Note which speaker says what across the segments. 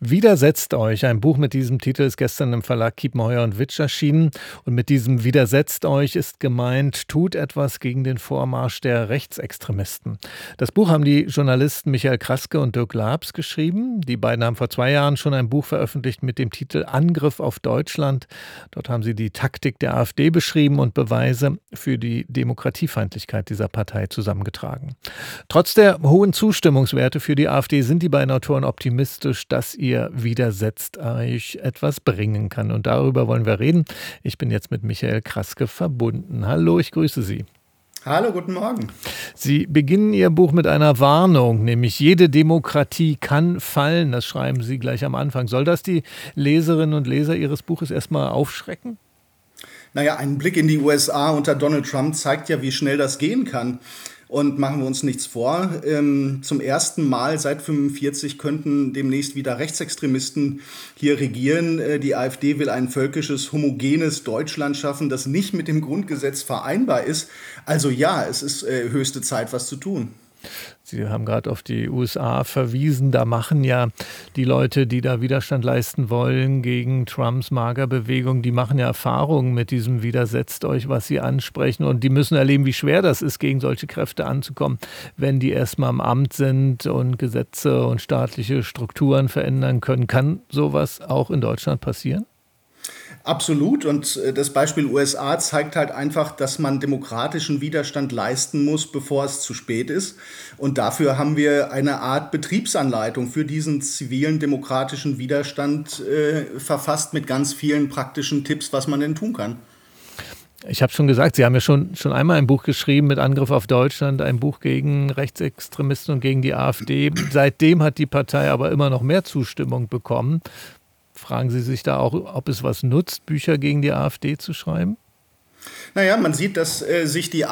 Speaker 1: Widersetzt euch. Ein Buch mit diesem Titel ist gestern im Verlag Kiepenheuer und Witsch erschienen. Und mit diesem Widersetzt euch ist gemeint, tut etwas gegen den Vormarsch der Rechtsextremisten. Das Buch haben die Journalisten Michael Kraske und Dirk Laabs geschrieben. Die beiden haben vor 2 Jahren schon ein Buch veröffentlicht mit dem Titel Angriff auf Deutschland. Dort haben sie die Taktik der AfD beschrieben und Beweise für die Demokratiefeindlichkeit dieser Partei zusammengetragen. Trotz der hohen Zustimmungswerte für die AfD sind die beiden Autoren optimistisch, dass ihr Widersetzt euch etwas bringen kann. Und darüber wollen wir reden. Ich bin jetzt mit Michael Kraske verbunden. Hallo, ich grüße Sie.
Speaker 2: Hallo, guten Morgen.
Speaker 1: Sie beginnen Ihr Buch mit einer Warnung, nämlich jede Demokratie kann fallen. Das schreiben Sie gleich am Anfang. Soll das die Leserinnen und Leser Ihres Buches erstmal aufschrecken?
Speaker 2: Naja, ein Blick in die USA unter Donald Trump zeigt ja, wie schnell das gehen kann. Und machen wir uns nichts vor, zum ersten Mal seit 1945 könnten demnächst wieder Rechtsextremisten hier regieren. Die AfD will ein völkisches, homogenes Deutschland schaffen, das nicht mit dem Grundgesetz vereinbar ist. Also ja, es ist höchste Zeit, was zu tun.
Speaker 1: Sie haben gerade auf die USA verwiesen. Da machen ja die Leute, die da Widerstand leisten wollen gegen Trumps Magerbewegung, die machen ja Erfahrungen mit diesem Widersetzt euch, was Sie ansprechen. Und die müssen erleben, wie schwer das ist, gegen solche Kräfte anzukommen, wenn die erstmal im Amt sind und Gesetze und staatliche Strukturen verändern können. Kann sowas auch in Deutschland passieren?
Speaker 2: Absolut. Und das Beispiel USA zeigt halt einfach, dass man demokratischen Widerstand leisten muss, bevor es zu spät ist. Und dafür haben wir eine Art Betriebsanleitung für diesen zivilen demokratischen Widerstand verfasst mit ganz vielen praktischen Tipps, was man denn tun kann.
Speaker 1: Ich habe schon gesagt, Sie haben ja schon einmal ein Buch geschrieben mit Angriff auf Deutschland, ein Buch gegen Rechtsextremisten und gegen die AfD. Seitdem hat die Partei aber immer noch mehr Zustimmung bekommen. Fragen Sie sich da auch, ob es was nutzt, Bücher gegen die AfD zu schreiben?
Speaker 2: Naja, man sieht, dass sich die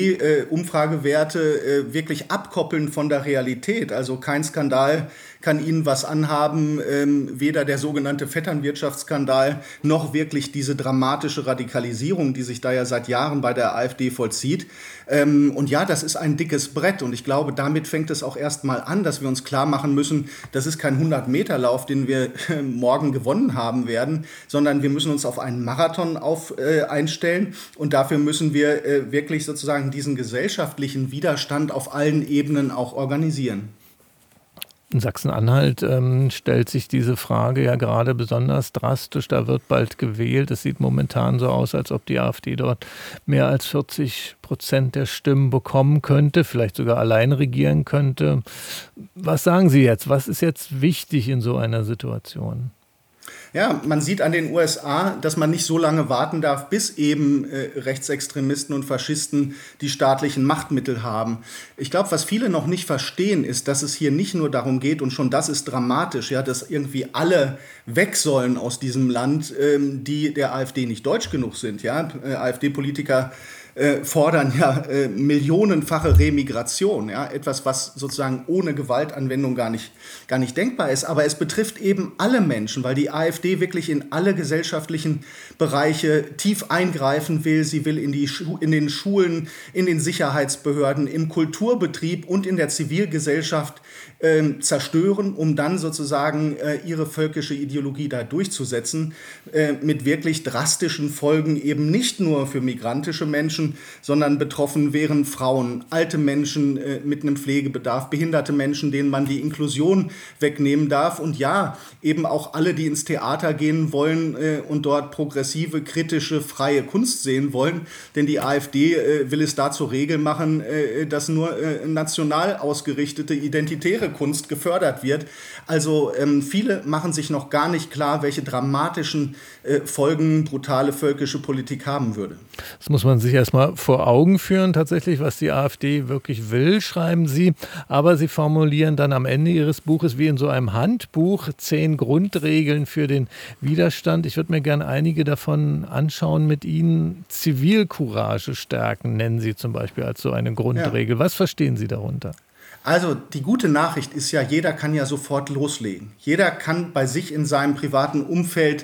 Speaker 2: AfD-Umfragewerte wirklich abkoppeln von der Realität. Also kein Skandal kann ihnen was anhaben, weder der sogenannte Vetternwirtschaftsskandal noch wirklich diese dramatische Radikalisierung, die sich da ja seit Jahren bei der AfD vollzieht. Und ja, das ist ein dickes Brett und ich glaube, damit fängt es auch erst mal an, dass wir uns klar machen müssen, das ist kein 100-Meter-Lauf, den wir morgen gewonnen haben werden, sondern wir müssen uns auf einen Marathon einstellen und dafür müssen wir wirklich sozusagen diesen gesellschaftlichen Widerstand auf allen Ebenen auch organisieren.
Speaker 1: In Sachsen-Anhalt stellt sich diese Frage ja gerade besonders drastisch. Da wird bald gewählt. Es sieht momentan so aus, als ob die AfD dort mehr als 40% der Stimmen bekommen könnte, vielleicht sogar allein regieren könnte. Was sagen Sie jetzt? Was ist jetzt wichtig in so einer Situation?
Speaker 2: Ja, man sieht an den USA, dass man nicht so lange warten darf, bis eben Rechtsextremisten und Faschisten die staatlichen Machtmittel haben. Ich glaube, was viele noch nicht verstehen, ist, dass es hier nicht nur darum geht, und schon das ist dramatisch, ja, dass irgendwie alle weg sollen aus diesem Land, die der AfD nicht deutsch genug sind. Ja? AfD-Politiker fordern ja millionenfache Remigration, ja, etwas, was sozusagen ohne Gewaltanwendung gar nicht denkbar ist. Aber es betrifft eben alle Menschen, weil die AfD wirklich in alle gesellschaftlichen Bereiche tief eingreifen will. Sie will in den Schulen, in den Sicherheitsbehörden, im Kulturbetrieb und in der Zivilgesellschaft zerstören, um dann sozusagen ihre völkische Ideologie da durchzusetzen, mit wirklich drastischen Folgen eben nicht nur für migrantische Menschen, sondern betroffen wären Frauen, alte Menschen mit einem Pflegebedarf, behinderte Menschen, denen man die Inklusion wegnehmen darf und ja, eben auch alle, die ins Theater gehen wollen und dort progressive, kritische, freie Kunst sehen wollen, denn die AfD will es da zur Regel machen, dass nur national ausgerichtete, identitäre Kunst gefördert wird. Also viele machen sich noch gar nicht klar, welche dramatischen Folgen brutale völkische Politik haben würde.
Speaker 1: Das muss man sich erstmal vor Augen führen, tatsächlich, was die AfD wirklich will, schreiben Sie. Aber Sie formulieren dann am Ende Ihres Buches wie in so einem Handbuch 10 Grundregeln für den Widerstand. Ich würde mir gerne einige davon anschauen mit Ihnen. Zivilcourage stärken nennen Sie zum Beispiel als so eine Grundregel. Ja. Was verstehen Sie darunter?
Speaker 2: Also die gute Nachricht ist ja, jeder kann ja sofort loslegen. Jeder kann bei sich in seinem privaten Umfeld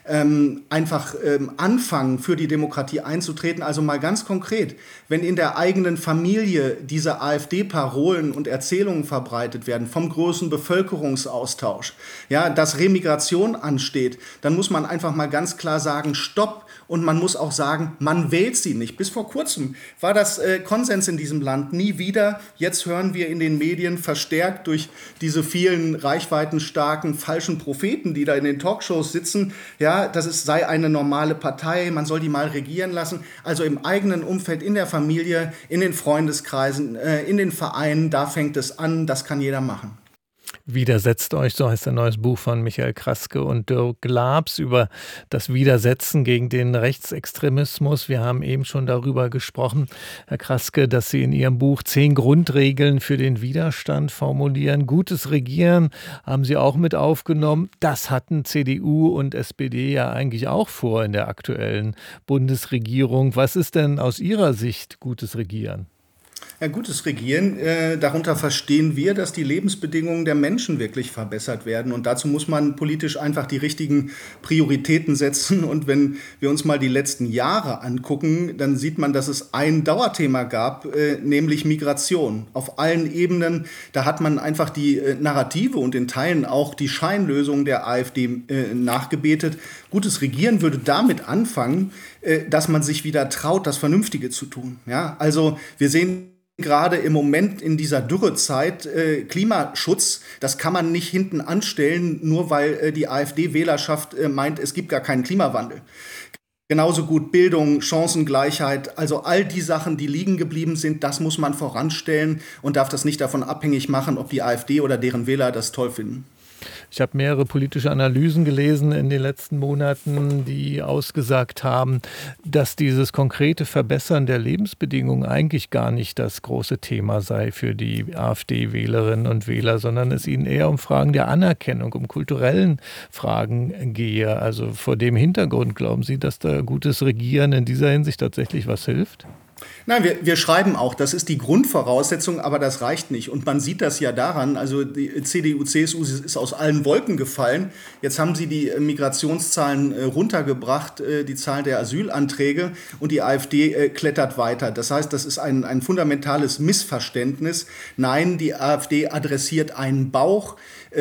Speaker 2: einfach anfangen, für die Demokratie einzutreten. Also mal ganz konkret, wenn in der eigenen Familie diese AfD-Parolen und Erzählungen verbreitet werden, vom großen Bevölkerungsaustausch, ja, dass Remigration ansteht, dann muss man einfach mal ganz klar sagen, stopp. Und man muss auch sagen, man wählt sie nicht. Bis vor kurzem war das Konsens in diesem Land. Nie wieder. Jetzt hören wir in den Medien verstärkt durch diese vielen reichweitenstarken falschen Propheten, die da in den Talkshows sitzen, ja, sei eine normale Partei, man soll die mal regieren lassen. Also im eigenen Umfeld, in der Familie, in den Freundeskreisen, in den Vereinen, da fängt es an, das kann jeder machen.
Speaker 1: Widersetzt euch, so heißt ein neues Buch von Michael Kraske und Dirk Labs über das Widersetzen gegen den Rechtsextremismus. Wir haben eben schon darüber gesprochen, Herr Kraske, dass Sie in Ihrem Buch 10 Grundregeln für den Widerstand formulieren. Gutes Regieren haben Sie auch mit aufgenommen. Das hatten CDU und SPD ja eigentlich auch vor in der aktuellen Bundesregierung. Was ist denn aus Ihrer Sicht gutes Regieren?
Speaker 2: Ja, gutes Regieren, darunter verstehen wir, dass die Lebensbedingungen der Menschen wirklich verbessert werden. Und dazu muss man politisch einfach die richtigen Prioritäten setzen. Und wenn wir uns mal die letzten Jahre angucken, dann sieht man, dass es ein Dauerthema gab, nämlich Migration. Auf allen Ebenen, da hat man einfach die Narrative und in Teilen auch die Scheinlösung der AfD nachgebetet. Gutes Regieren würde damit anfangen, dass man sich wieder traut, das Vernünftige zu tun. Ja, also wir sehen gerade im Moment in dieser Dürrezeit Klimaschutz, das kann man nicht hinten anstellen, nur weil die AfD-Wählerschaft meint, es gibt gar keinen Klimawandel. Genauso gut Bildung, Chancengleichheit, also all die Sachen, die liegen geblieben sind, das muss man voranstellen und darf das nicht davon abhängig machen, ob die AfD oder deren Wähler das toll finden.
Speaker 1: Ich habe mehrere politische Analysen gelesen in den letzten Monaten, die ausgesagt haben, dass dieses konkrete Verbessern der Lebensbedingungen eigentlich gar nicht das große Thema sei für die AfD-Wählerinnen und Wähler, sondern es ihnen eher um Fragen der Anerkennung, um kulturellen Fragen gehe. Also vor dem Hintergrund glauben Sie, dass da gutes Regieren in dieser Hinsicht tatsächlich was hilft?
Speaker 2: Nein, wir schreiben auch, das ist die Grundvoraussetzung, aber das reicht nicht. Und man sieht das ja daran, also die CDU, CSU ist aus allen Wolken gefallen. Jetzt haben sie die Migrationszahlen runtergebracht, die Zahl der Asylanträge, und die AfD klettert weiter. Das heißt, das ist ein fundamentales Missverständnis. Nein, die AfD adressiert einen Bauch.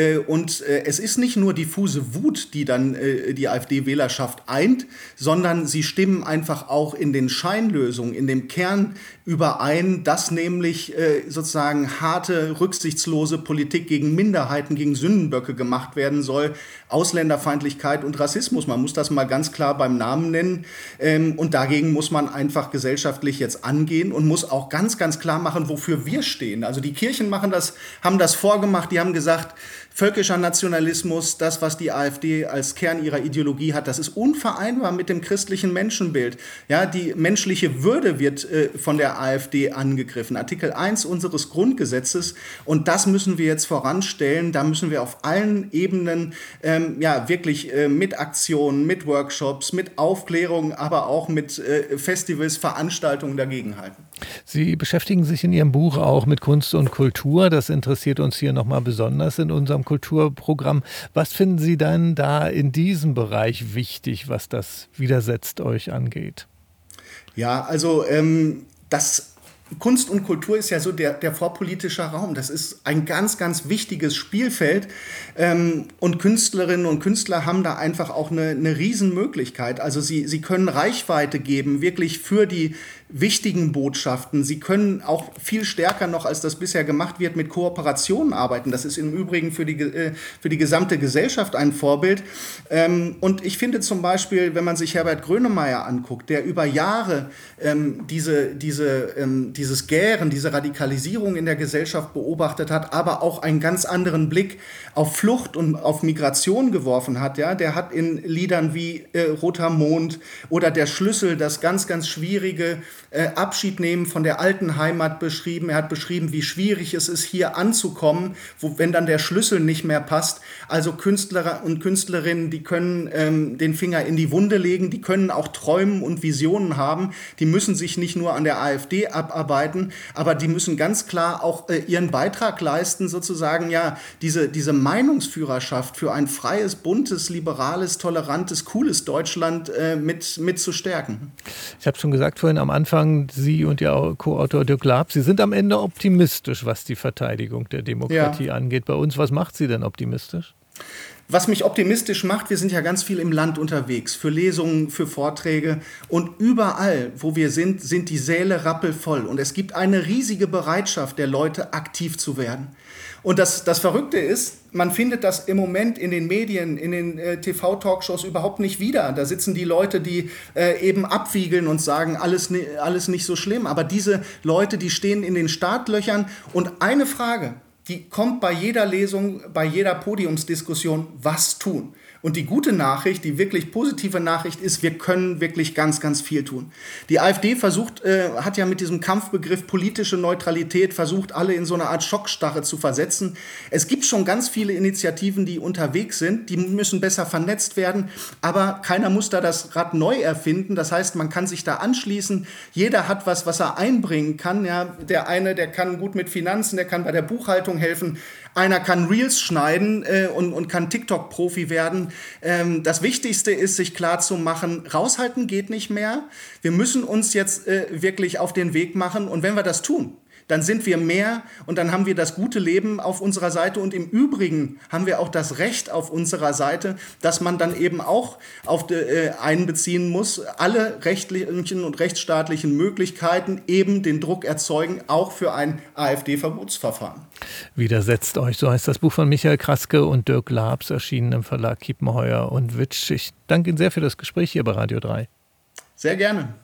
Speaker 2: Und es ist nicht nur diffuse Wut, die dann die AfD-Wählerschaft eint, sondern sie stimmen einfach auch in den Scheinlösungen, in dem Kern überein, dass nämlich sozusagen harte, rücksichtslose Politik gegen Minderheiten, gegen Sündenböcke gemacht werden soll. Ausländerfeindlichkeit und Rassismus, man muss das mal ganz klar beim Namen nennen. Und dagegen muss man einfach gesellschaftlich jetzt angehen und muss auch ganz, ganz klar machen, wofür wir stehen. Also die Kirchen haben das vorgemacht, die haben gesagt, völkischer Nationalismus, das, was die AfD als Kern ihrer Ideologie hat, das ist unvereinbar mit dem christlichen Menschenbild. Ja, die menschliche Würde wird von der AfD angegriffen. Artikel 1 unseres Grundgesetzes. Und das müssen wir jetzt voranstellen. Da müssen wir auf allen Ebenen wirklich mit Aktionen, mit Workshops, mit Aufklärung, aber auch mit Festivals, Veranstaltungen dagegenhalten.
Speaker 1: Sie beschäftigen sich in Ihrem Buch auch mit Kunst und Kultur. Das interessiert uns hier nochmal besonders in unserem Kulturprogramm. Was finden Sie dann da in diesem Bereich wichtig, was das Widersetzt euch angeht?
Speaker 2: Ja, also Kunst und Kultur ist ja so der vorpolitische Raum. Das ist ein ganz, ganz wichtiges Spielfeld. Und Künstlerinnen und Künstler haben da einfach auch eine Riesenmöglichkeit. Also sie können Reichweite geben, wirklich für die wichtigen Botschaften. Sie können auch viel stärker noch, als das bisher gemacht wird, mit Kooperationen arbeiten. Das ist im Übrigen für die gesamte Gesellschaft ein Vorbild. Und ich finde zum Beispiel, wenn man sich Herbert Grönemeyer anguckt, der über Jahre dieses Gären, diese Radikalisierung in der Gesellschaft beobachtet hat, aber auch einen ganz anderen Blick auf Flucht und auf Migration geworfen hat. Ja? Der hat in Liedern wie Roter Mond oder Der Schlüssel das ganz, ganz schwierige Abschied nehmen von der alten Heimat beschrieben. Er hat beschrieben, wie schwierig es ist, hier anzukommen, wenn dann der Schlüssel nicht mehr passt. Also Künstler und Künstlerinnen, die können den Finger in die Wunde legen, die können auch träumen und Visionen haben. Die müssen sich nicht nur an der AfD abarbeiten, aber die müssen ganz klar auch ihren Beitrag leisten, sozusagen ja diese Meinungsführerschaft für ein freies, buntes, liberales, tolerantes, cooles Deutschland mit zu stärken.
Speaker 1: Ich habe schon gesagt vorhin am Anfang, Sie und Ihr Co-Autor Dirk Laab, Sie sind am Ende optimistisch, was die Verteidigung der Demokratie angeht. Bei uns, was macht Sie denn optimistisch?
Speaker 2: Was mich optimistisch macht, wir sind ja ganz viel im Land unterwegs, für Lesungen, für Vorträge und überall, wo wir sind die Säle rappelvoll und es gibt eine riesige Bereitschaft der Leute, aktiv zu werden. Und das Verrückte ist, man findet das im Moment in den Medien, in den TV-Talkshows überhaupt nicht wieder. Da sitzen die Leute, die eben abwiegeln und sagen, alles nicht so schlimm. Aber diese Leute, die stehen in den Startlöchern und eine Frage, die kommt bei jeder Lesung, bei jeder Podiumsdiskussion: Was tun? Und die gute Nachricht, die wirklich positive Nachricht ist, wir können wirklich ganz, ganz viel tun. Die AfD hat ja mit diesem Kampfbegriff politische Neutralität versucht, alle in so eine Art Schockstarre zu versetzen. Es gibt schon ganz viele Initiativen, die unterwegs sind, die müssen besser vernetzt werden, aber keiner muss da das Rad neu erfinden. Das heißt, man kann sich da anschließen. Jeder hat was er einbringen kann. Ja, der eine, der kann gut mit Finanzen, der kann bei der Buchhaltung helfen. Einer kann Reels schneiden und kann TikTok-Profi werden. Das Wichtigste ist, sich klar zu machen, raushalten geht nicht mehr. Wir müssen uns jetzt wirklich auf den Weg machen. Und wenn wir das tun, dann sind wir mehr und dann haben wir das gute Leben auf unserer Seite. Und im Übrigen haben wir auch das Recht auf unserer Seite, dass man dann eben auch einbeziehen muss, alle rechtlichen und rechtsstaatlichen Möglichkeiten eben den Druck erzeugen, auch für ein AfD-Verbotsverfahren.
Speaker 1: Widersetzt euch, so heißt das Buch von Michael Kraske und Dirk Laab, erschienen im Verlag Kiepenheuer und Witsch. Ich danke Ihnen sehr für das Gespräch hier bei Radio 3.
Speaker 2: Sehr gerne.